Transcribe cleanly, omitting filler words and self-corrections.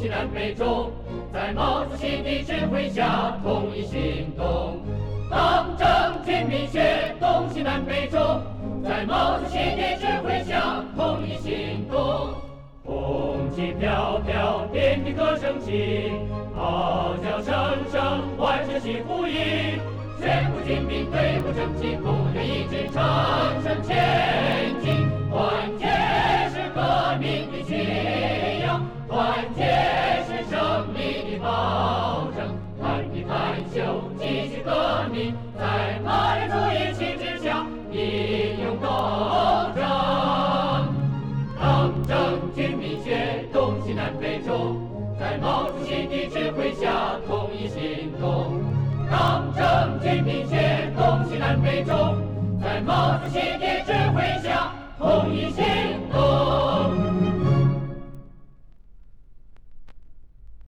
西南北中，在毛主席的指挥下统一行动。党争军民血，东西南北中，在毛主席的指挥下统一行动。红旗飘飘，点滴歌声起，号角声声，万声齐呼应。全国军民队伍整齐，不愿一致唱声前进。团结是革命的信仰，团结是胜利的保证。团结谈秀，继续革命，在马列主义旗帜下英勇斗争。党争军民血，东西南北中，在毛主席的指挥下统一行动。党争军民血，东西南北中，在毛主席的指挥下统一行动。